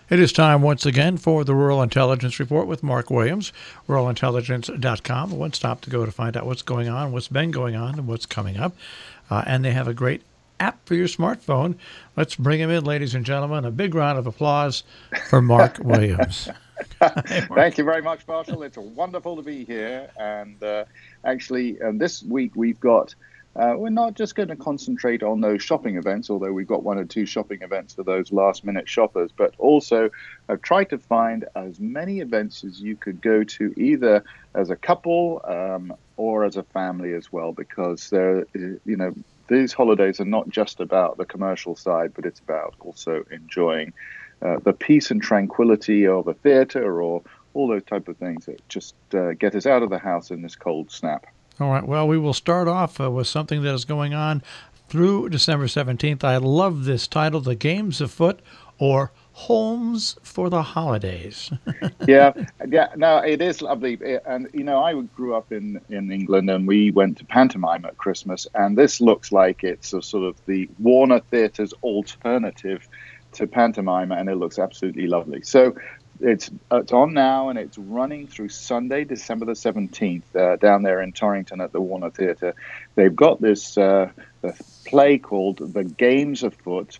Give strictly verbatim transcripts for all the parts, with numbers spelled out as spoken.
It is time once again for the Rural Intelligence Report with Mark Williams, rural intelligence dot com, one stop to go to find out what's going on, what's been going on, and what's coming up. Uh, and they have a great app for your smartphone. Let's bring him in, ladies and gentlemen. A big round of applause for Mark Williams. Hey, Mark. Thank you very much, Marshall. It's wonderful to be here. And uh, actually, um, this week we've got Uh, we're not just going to concentrate on those shopping events, although we've got one or two shopping events for those last-minute shoppers, but also I've tried to find as many events as you could go to, either as a couple um, or as a family as well, because they're, you know, these holidays are not just about the commercial side, but it's about also enjoying uh, the peace and tranquility of a theater or all those type of things that just uh, get us out of the house in this cold snap. All right. Well, we will start off uh, with something that is going on through December seventeenth. I love this title, The Games Afoot, or Homes for the Holidays. yeah, yeah. No, it is lovely. And, you know, I grew up in, in England, and we went to pantomime at Christmas. And this looks like it's a sort of the Warner Theatre's alternative to pantomime, and it looks absolutely lovely. So It's it's on now, and it's running through Sunday, December the seventeenth, uh, down there in Torrington at the Warner Theatre. They've got this uh, play called The Games Afoot,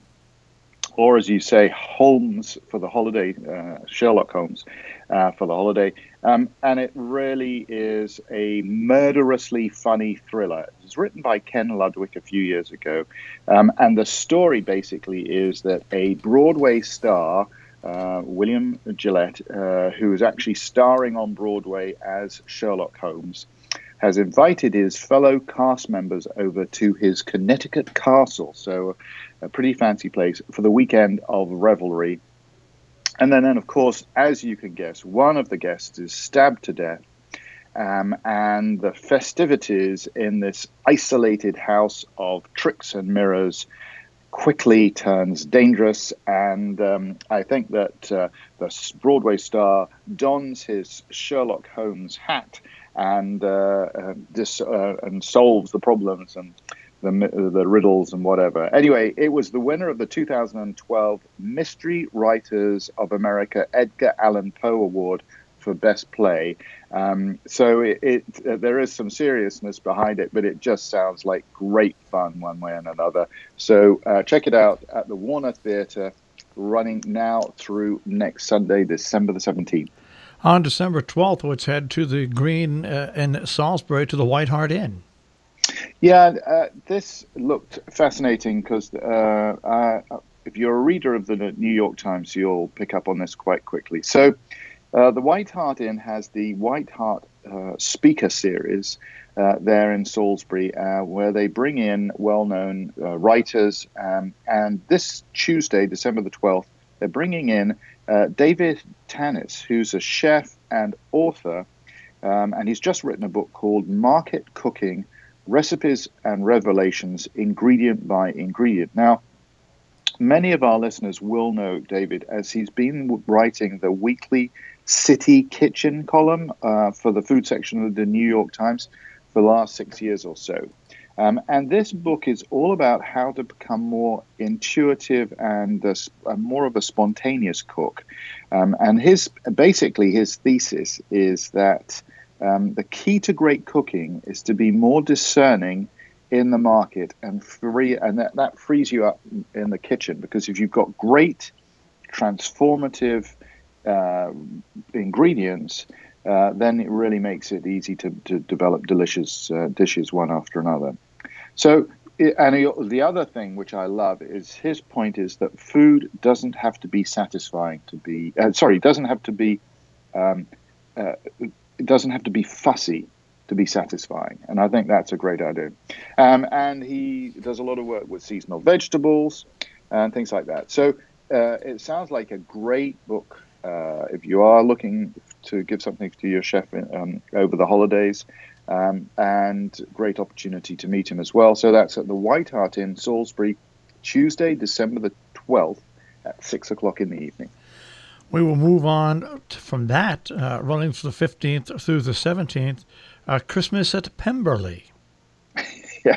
or as you say, Holmes for the holiday, uh, Sherlock Holmes uh, for the holiday. Um, and it really is a murderously funny thriller. It was written by Ken Ludwig a few years ago. Um, and the story basically is that a Broadway star, Uh, William Gillette, uh, who is actually starring on Broadway as Sherlock Holmes, has invited his fellow cast members over to his Connecticut castle, so a pretty fancy place, for the weekend of revelry. And then, then of course, as you can guess, one of the guests is stabbed to death, um, and the festivities in this isolated house of tricks and mirrors quickly turns dangerous, and um, I think that uh, the Broadway star dons his Sherlock Holmes hat and uh, uh, dis- uh, and solves the problems and the the riddles and whatever. Anyway, it was the winner of the two thousand twelve Mystery Writers of America Edgar Allan Poe Award for Best Play. Um, so it, it uh, there is some seriousness behind it, but it just sounds like great fun one way and another. So uh, check it out at the Warner Theatre, running now through next Sunday, December the seventeenth. On December twelfth, let's head to the Green uh, in Salisbury to the White Hart Inn. Yeah, uh, this looked fascinating because uh, uh, if you're a reader of the New York Times, you'll pick up on this quite quickly. So Uh, the White Hart Inn has the White Hart uh, speaker series uh, there in Salisbury, uh, where they bring in well-known uh, writers. Um, and this Tuesday, December the twelfth, they're bringing in uh, David Tanis, who's a chef and author, um, and he's just written a book called Market Cooking: Recipes and Revelations, Ingredient by Ingredient. Now, many of our listeners will know David, as he's been writing the weekly City Kitchen column uh, for the food section of the New York Times for the last six years or so. Um, and this book is all about how to become more intuitive and uh, more of a spontaneous cook. Um, and his basically his thesis is that um, the key to great cooking is to be more discerning in the market and free, and that, that frees you up in the kitchen, because if you've got great transformative uh, ingredients, uh, then it really makes it easy to, to develop delicious uh, dishes one after another. So, and he, the other thing which I love is his point is that food doesn't have to be satisfying to be, uh, sorry, doesn't have to be, um, uh, it doesn't have to be fussy to be satisfying. And I think that's a great idea. Um, and he does a lot of work with seasonal vegetables and things like that. So uh, it sounds like a great book uh, if you are looking to give something to your chef um, over the holidays, um, and great opportunity to meet him as well. So that's at the White Hart Inn, Salisbury, Tuesday, December the twelfth at six o'clock in the evening. We will move on from that, uh, running from the fifteenth through the seventeenth, uh, Christmas at Pemberley. Yes.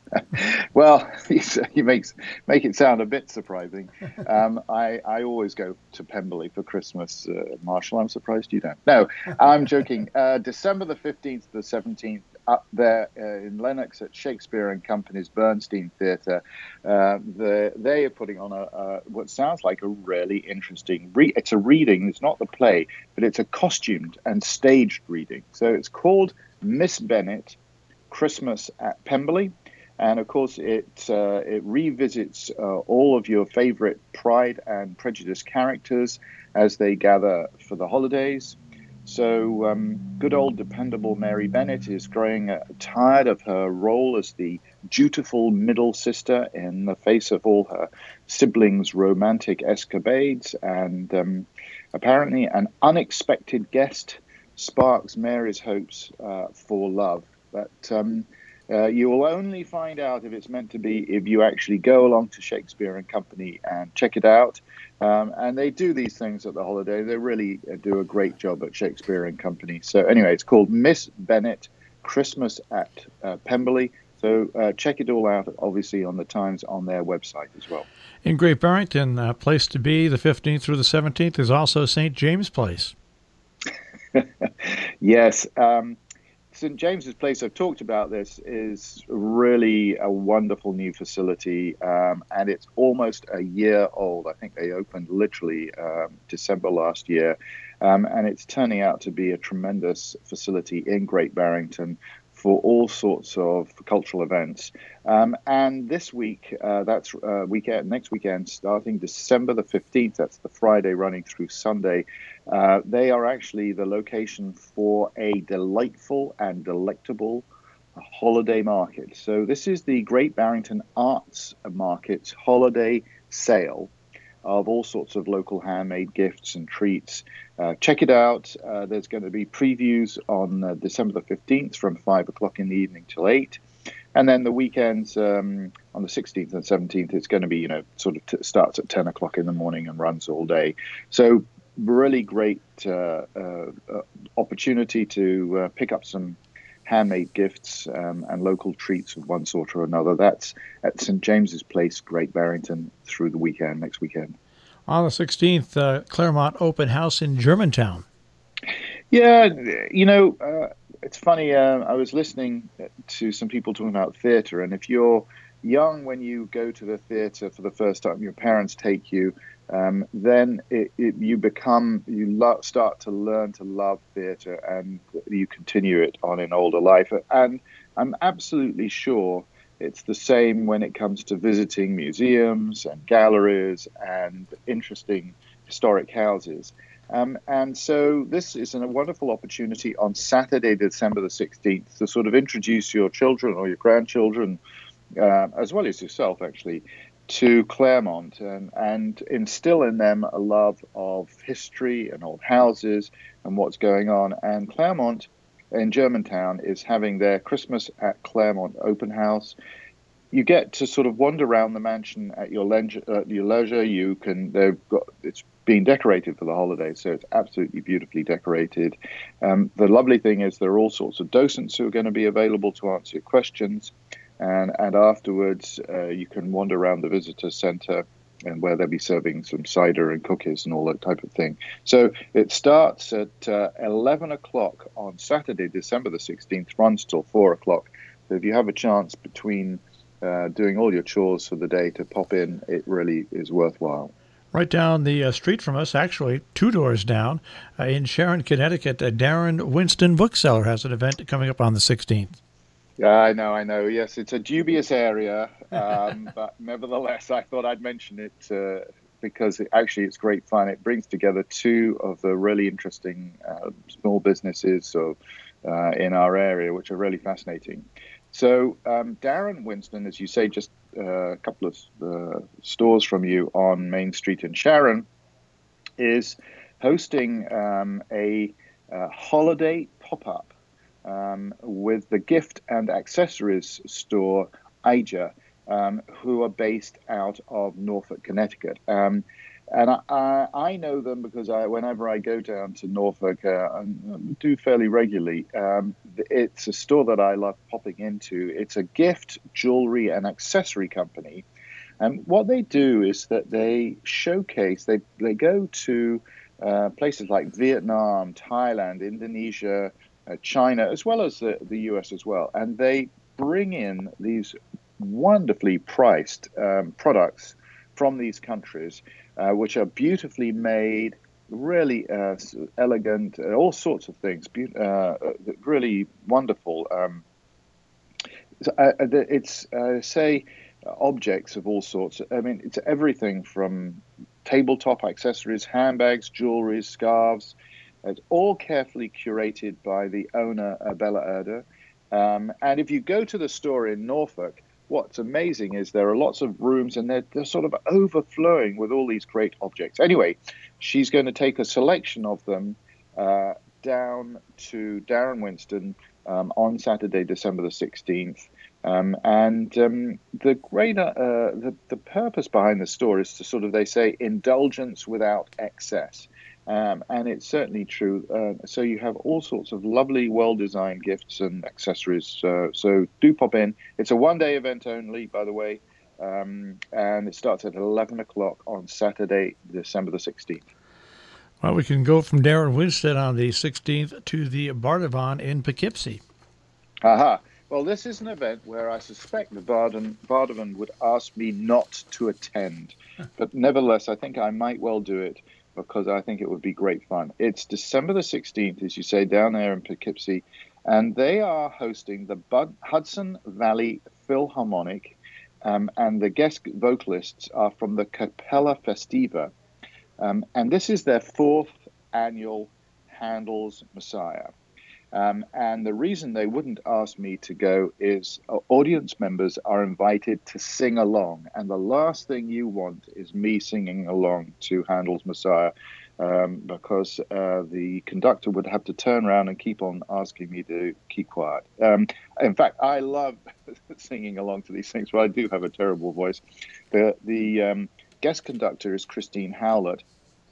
Well, he makes make it sound a bit surprising. Um, I I always go to Pemberley for Christmas, uh, Marshall. I'm surprised you don't. No, I'm joking. Uh, December the fifteenth to the seventeenth, up there uh, in Lenox at Shakespeare and Company's Bernstein Theatre. Uh, the, they are putting on a, a what sounds like a really interesting. Re- it's a reading. It's not the play, but it's a costumed and staged reading. So it's called Miss Bennet, Christmas at Pemberley. And of course, it uh, it revisits uh, all of your favorite Pride and Prejudice characters as they gather for the holidays. So, um, good old dependable Mary Bennet is growing uh, tired of her role as the dutiful middle sister in the face of all her siblings' romantic escapades. And um, apparently, an unexpected guest sparks Mary's hopes uh, for love. But um, Uh, you will only find out if it's meant to be if you actually go along to Shakespeare and Company and check it out. Um, and they do these things at the holiday. They really uh, do a great job at Shakespeare and Company. So anyway, it's called Miss Bennet, Christmas at uh, Pemberley. So uh, check it all out, obviously, on the Times on their website as well. In Great Barrington, uh, place to be the fifteenth through the seventeenth is also Saint James Place. Yes. Um, Saint James's Place, I've talked about this, is really a wonderful new facility, um, and it's almost a year old. I think they opened literally um, December last year, um, and it's turning out to be a tremendous facility in Great Barrington for all sorts of cultural events. Um, and this week, uh, that's uh, weekend, next weekend, starting December the fifteenth, that's the Friday running through Sunday, uh, they are actually the location for a delightful and delectable holiday market. So this is the Great Barrington Arts Market's holiday sale of all sorts of local handmade gifts and treats. Uh, check it out. Uh, there's going to be previews on uh, December the fifteenth from five o'clock in the evening till eight. And then the weekends um, on the sixteenth and seventeenth, it's going to be, you know, sort of t- starts at ten o'clock in the morning and runs all day. So really great uh, uh, uh, opportunity to uh, pick up some handmade gifts um, and local treats of one sort or another. That's at Saint James's Place, Great Barrington, through the weekend, next weekend. On the sixteenth, uh, Claremont Open House in Germantown. Yeah, you know, uh, it's funny. Uh, I was listening to some people talking about theatre, and if you're young when you go to the theatre for the first time, your parents take you, um, then it, it, you become, you lo- start to learn to love theatre, and you continue it on in older life. And I'm absolutely sure it's the same when it comes to visiting museums and galleries and interesting historic houses. Um, and so this is a wonderful opportunity on Saturday, December the sixteenth, to sort of introduce your children or your grandchildren, uh, as well as yourself, actually, to Claremont and, and instill in them a love of history and old houses and what's going on. And Claremont in Germantown is having their Christmas at Claremont open house. You get to sort of wander around the mansion at your leisure. At your leisure. You can. They've got. It's being decorated for the holidays, so it's absolutely beautifully decorated. Um, the lovely thing is there are all sorts of docents who are going to be available to answer your questions, and and afterwards uh, you can wander around the visitor centre, and where they'll be serving some cider and cookies and all that type of thing. So it starts at uh, eleven o'clock on Saturday, December the sixteenth, runs till four o'clock. So if you have a chance between Uh, doing all your chores for the day to pop in, it really is worthwhile. Right down the uh, street from us, actually, two doors down, uh, in Sharon, Connecticut, uh, Darren Winston Bookseller has an event coming up on the sixteenth. Yeah, I know, I know. Yes, it's a dubious area, um, but nevertheless, I thought I'd mention it uh, because it, actually it's great fun. It brings together two of the really interesting uh, small businesses so, uh, in our area, which are really fascinating. So um, Darren Winston, as you say, just uh, a couple of uh, stores from you on Main Street in Sharon, is hosting um, a uh, holiday pop-up um, with the gift and accessories store Aja, um, who are based out of Norfolk, Connecticut. Um, and I, I, I know them because I, whenever I go down to Norfolk, uh, and do fairly regularly, um, it's a store that I love popping into. It's a gift, jewelry, and accessory company. And what they do is that they showcase, they, they go to uh, places like Vietnam, Thailand, Indonesia, uh, China, as well as the, the U S as well. And they bring in these wonderfully priced um, products from these countries, uh, which are beautifully made, really uh, elegant, uh, all sorts of things, be- uh, really wonderful. Um, uh, it's, uh, say, objects of all sorts. I mean, it's everything from tabletop accessories, handbags, jewelry, scarves. It's all carefully curated by the owner, uh, Bella Erda. Um, and if you go to the store in Norfolk, what's amazing is there are lots of rooms and they're, they're sort of overflowing with all these great objects. Anyway, she's going to take a selection of them uh, down to Darren Winston um, on Saturday, December the sixteenth. Um, and um, the greater uh, the, the purpose behind the store is to sort of, they say, indulgence without excess. Um, and it's certainly true. Uh, so you have all sorts of lovely, well-designed gifts and accessories. Uh, so do pop in. It's a one-day event only, by the way, um, and it starts at eleven o'clock on Saturday, December the sixteenth. Well, we can go from Darren Winston on the sixteenth to the Bardavon in Poughkeepsie. Aha. Well, this is an event where I suspect the Bardavon, Bardavon would ask me not to attend. But nevertheless, I think I might well do it, because I think it would be great fun. It's December the sixteenth, as you say, down there in Poughkeepsie, and they are hosting the Bud- Hudson Valley Philharmonic, um, and the guest vocalists are from the Capella Festiva. Um, and this is their fourth annual Handel's Messiah. Um, and the reason they wouldn't ask me to go is uh, audience members are invited to sing along. And the last thing you want is me singing along to Handel's Messiah, um, because uh, the conductor would have to turn around and keep on asking me to keep quiet. Um, in fact, I love singing along to these things, but I do have a terrible voice. The, the um, guest conductor is Christine Howlett.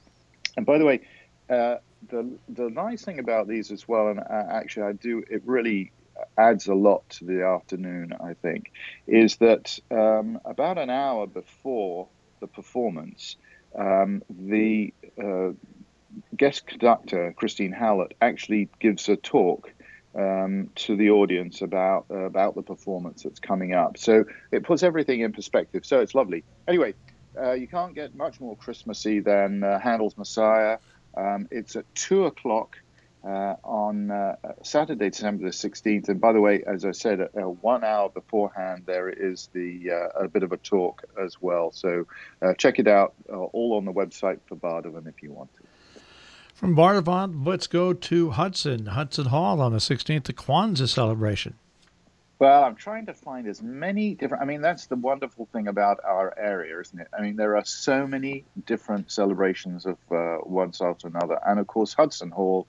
And by the way, uh, The the nice thing about these as well, and actually I do, it really adds a lot to the afternoon, I think, is that um, about an hour before the performance, um, the uh, guest conductor, Christine Howlett, actually gives a talk um, to the audience about uh, about the performance that's coming up. So it puts everything in perspective. So it's lovely. Anyway, uh, you can't get much more Christmassy than uh, Handel's Messiah. Um, it's at two o'clock uh, on uh, Saturday, December the sixteenth. And by the way, as I said, uh, one hour beforehand, there is the uh, a bit of a talk as well. So uh, check it out, uh, all on the website for Bardavon if you want to. From Bardavon, let's go to Hudson, Hudson Hall on the sixteenth, the Kwanzaa celebration. Well, I'm trying to find as many different, I mean, that's the wonderful thing about our area, isn't it? I mean, there are so many different celebrations of uh, one style to another. And of course, Hudson Hall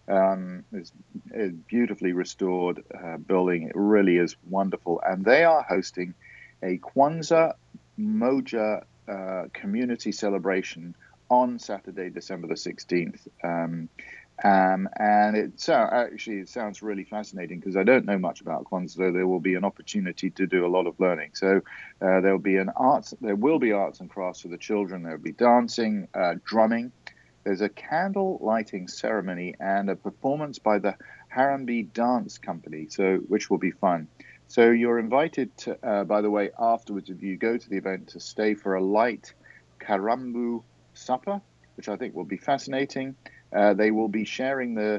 um, is a beautifully restored uh, building. It really is wonderful. And they are hosting a Kwanzaa Moja uh, community celebration on Saturday, December the sixteenth. Um, Um, and it so, actually it sounds really fascinating because I don't know much about Kwanzaa, so there will be an opportunity to do a lot of learning. So uh, there will be an arts, there will be arts and crafts for the children. There will be dancing, uh, drumming. There's a candle lighting ceremony and a performance by the Harambee Dance Company, so which will be fun. So you're invited to, uh, by the way, afterwards, if you go to the event, to stay for a light Karambu supper, which I think will be fascinating. Uh, they will be sharing the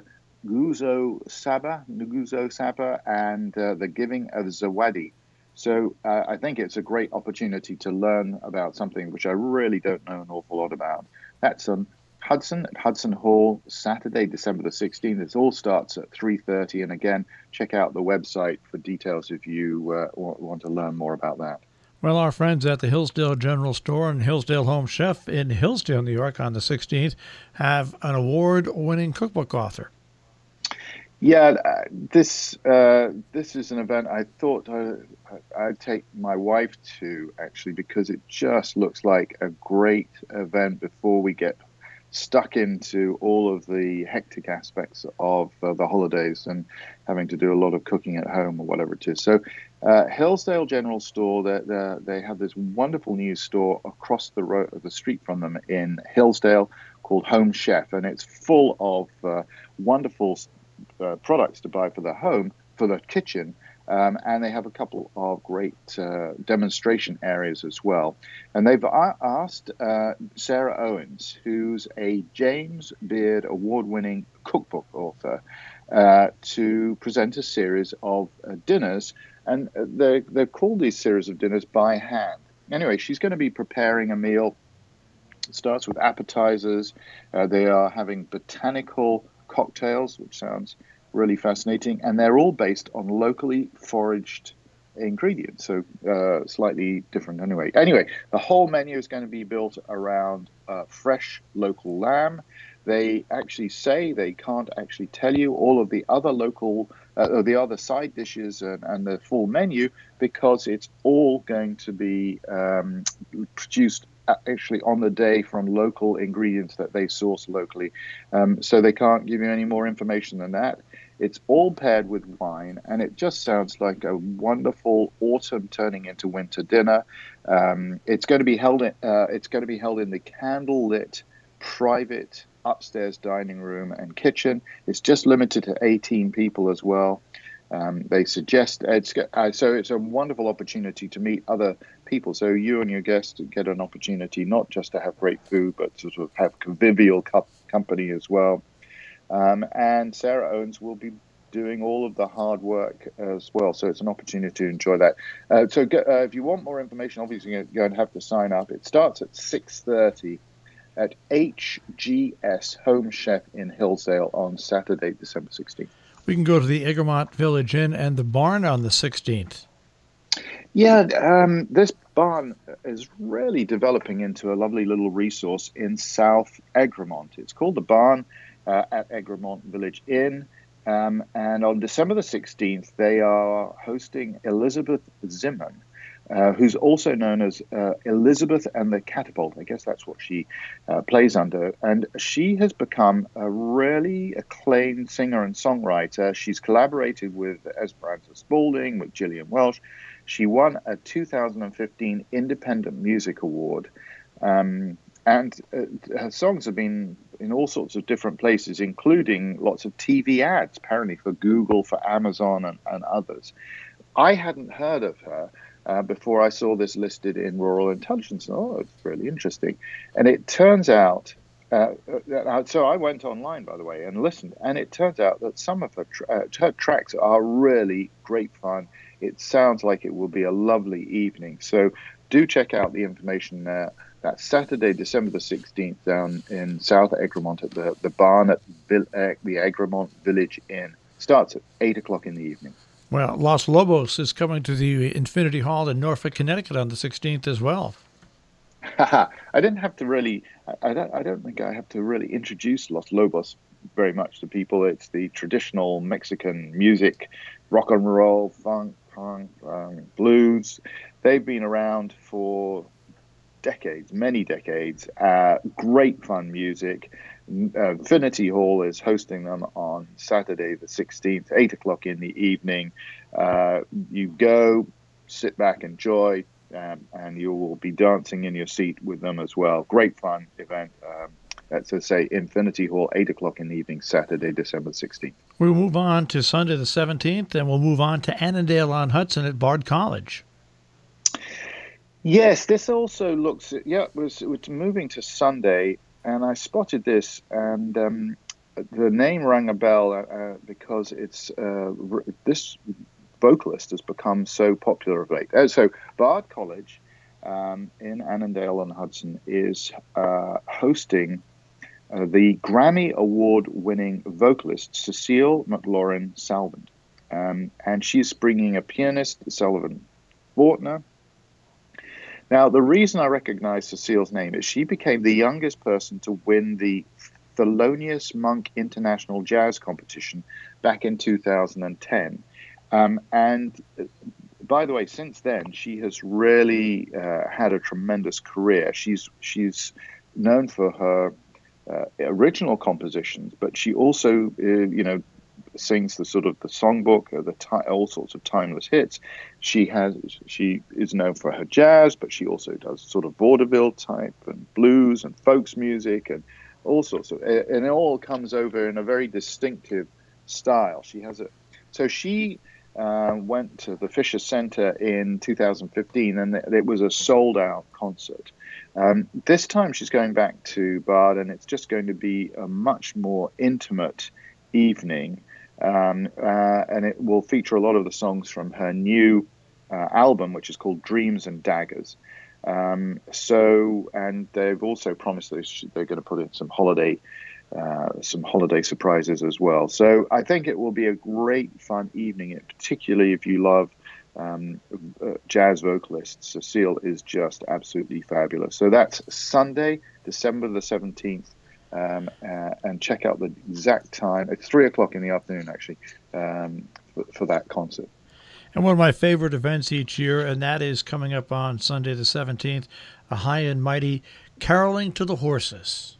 Guzo Saba, Nguzo Saba, and uh, the giving of Zawadi. So uh, I think it's a great opportunity to learn about something which I really don't know an awful lot about. That's on Hudson at Hudson Hall, Saturday, December the sixteenth. It all starts at three thirty. And again, check out the website for details if you uh, want to learn more about that. Well, our friends at the Hillsdale General Store and Hillsdale Home Chef in Hillsdale, New York on the sixteenth have an award-winning cookbook author. Yeah, uh, this uh, this is an event I thought I, I'd take my wife to actually because it just looks like a great event before we get stuck into all of the hectic aspects of uh, the holidays and having to do a lot of cooking at home or whatever it is. So, uh, Hillsdale General Store, they they have this wonderful new store across the road, the street from them in Hillsdale called Home Chef, and it's full of uh, wonderful uh, products to buy for the home, for the kitchen. Um, and they have a couple of great uh, demonstration areas as well. And they've a- asked uh, Sarah Owens, who's a James Beard award-winning cookbook author, uh, to present a series of uh, dinners. And they're, they're called these series of dinners by hand. Anyway, she's going to be preparing a meal. It starts with appetizers. Uh, they are having botanical cocktails, which sounds really fascinating, and they're all based on locally foraged ingredients, so uh, slightly different anyway. Anyway, the whole menu is going to be built around uh, fresh local lamb. They actually say they can't actually tell you all of the other local, uh, or the other side dishes and, and the full menu because it's all going to be um, produced actually on the day from local ingredients that they source locally. Um, so they can't give you any more information than that. It's all paired with wine, and it just sounds like a wonderful autumn turning into winter dinner. Um, it's going to be held. In, uh, it's going to be held in the candlelit, private upstairs dining room and kitchen. It's just limited to eighteen people as well. Um, they suggest it's uh, so it's a wonderful opportunity to meet other people. So you and your guests get an opportunity not just to have great food, but to sort of have convivial co- company as well. Um, and Sarah Owens will be doing all of the hard work as well. So it's an opportunity to enjoy that. Uh, so go, uh, if you want more information, obviously you're going to have to sign up. It starts at six thirty at H G S Home Chef in Hillsdale on Saturday, December sixteenth. We can go to the Egremont Village Inn and the barn on the sixteenth. Yeah, um, this barn is really developing into a lovely little resource in South Egremont. It's called the Barn uh, at Egremont Village Inn. Um, and on December the sixteenth, they are hosting Elizabeth Zimmern, uh, who's also known as uh, Elizabeth and the Catapult. I guess that's what she uh, plays under. And she has become a really acclaimed singer and songwriter. She's collaborated with Esperanza Spalding, with Gillian Welsh. She won a two thousand fifteen Independent Music Award. Um, and uh, her songs have been in all sorts of different places, including lots of T V ads, apparently for Google, for Amazon, and, and others. I hadn't heard of her uh, before I saw this listed in Rural Intelligence. Oh, it's really interesting. And it turns out, uh, uh, so I went online, by the way, and listened, and it turns out that some of her, tra- uh, her tracks are really great fun. It sounds like it will be a lovely evening. So do check out the information there. That's Saturday, December the sixteenth, down in South Egremont at the, the barn at Vil- uh, the Egremont Village Inn. Starts at eight o'clock in the evening. Well, Los Lobos is coming to the Infinity Hall in Norfolk, Connecticut on the sixteenth as well. I didn't have to really, I, I, don't, I don't think I have to really introduce Los Lobos very much to people. It's the traditional Mexican music, rock and roll, funk, punk, um, blues. They've been around for decades, many decades. Uh, great fun music. Uh, Infinity Hall is hosting them on Saturday the sixteenth, eight o'clock in the evening. Uh, you go, sit back, enjoy, um, and you will be dancing in your seat with them as well. Great fun event. Um, that's to say, Infinity Hall, eight o'clock in the evening, Saturday, December sixteenth. We'll move on to Sunday the seventeenth, and we'll move on to Annandale on Hudson at Bard College. Yes, this also looks, yeah, it was, it was moving to Sunday, and I spotted this, and um, the name rang a bell uh, because it's uh, this vocalist has become so popular of late. Uh, so Bard College um, in Annandale on Hudson is uh, hosting uh, the Grammy Award-winning vocalist Cecile McLaurin Salvant, um, and she's bringing a pianist, Sullivan Fortner. Now, the reason I recognize Cecile's name is she became the youngest person to win the Thelonious Monk International Jazz Competition back in two thousand ten. Um, and by the way, since then, she has really uh, had a tremendous career. She's she's known for her uh, original compositions, but she also, uh, you know, sings the sort of the songbook, or the ti- all sorts of timeless hits. She has she is known for her jazz, but she also does sort of vaudeville type and blues and folks music and all sorts of, and it all comes over in a very distinctive style. She has a so she. Uh, went to the Fisher Center in two thousand fifteen, and it was a sold-out concert. Um, this time she's going back to Bard, and it's just going to be a much more intimate evening, um, uh, and it will feature a lot of the songs from her new uh, album, which is called Dreams and Daggers. Um, so, and they've also promised that they're going to put in some holiday Uh, some holiday surprises as well. So I think it will be a great fun evening, particularly if you love um, uh, jazz vocalists. Cecile is just absolutely fabulous. So that's Sunday, December the seventeenth. Um, uh, and check out the exact time. It's three o'clock in the afternoon, actually, um, for, for that concert. And one of my favorite events each year, and that is coming up on Sunday the seventeenth, a high and mighty caroling to the horses.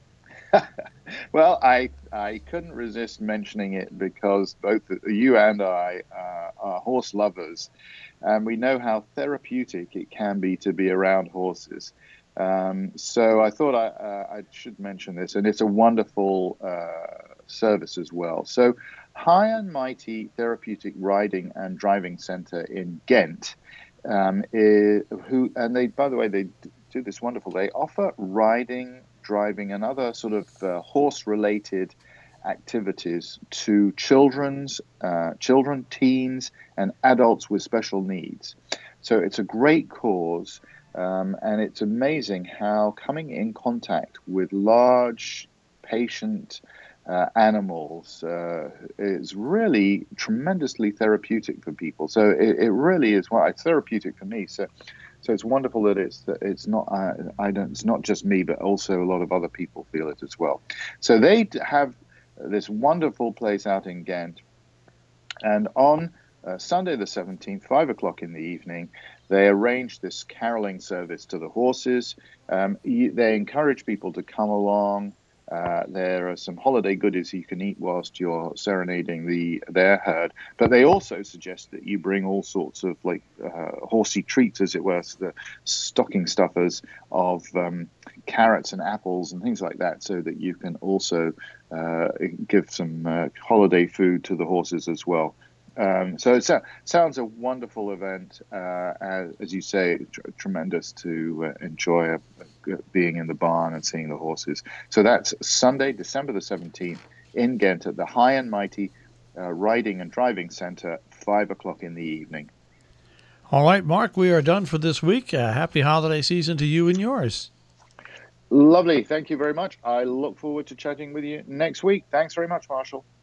Well, I I couldn't resist mentioning it because both you and I uh, are horse lovers, and we know how therapeutic it can be to be around horses. Um, so I thought I, uh, I should mention this, and it's a wonderful uh, service as well. So High and Mighty Therapeutic Riding and Driving Center in Ghent, um, is, who and they by the way they do this wonderful. They offer riding, driving, and other sort of uh, horse-related activities to children's, uh, children, teens, and adults with special needs. So it's a great cause, um, and it's amazing how coming in contact with large, patient uh, animals uh, is really tremendously therapeutic for people. So it, it really is. Well, it's therapeutic for me. So. So it's wonderful that it's that it's not I, I don't it's not just me, but also a lot of other people feel it as well. So they have this wonderful place out in Ghent, and on uh, Sunday the seventeenth, five o'clock in the evening, they arrange this caroling service to the horses. Um, you, they encourage people to come along. Uh, there are some holiday goodies you can eat whilst you're serenading the their herd, but they also suggest that you bring all sorts of like uh, horsey treats, as it were, so the stocking stuffers of um, carrots and apples and things like that, so that you can also uh, give some uh, holiday food to the horses as well. Um, so it so, sounds a wonderful event, uh, as, as you say, tr- tremendous to uh, enjoy a, a, being in the barn and seeing the horses. So that's Sunday, December the seventeenth in Ghent at the High and Mighty uh, Riding and Driving Center, five o'clock in the evening. All right, Mark, we are done for this week. Uh, happy holiday season to you and yours. Lovely. Thank you very much. I look forward to chatting with you next week. Thanks very much, Marshall.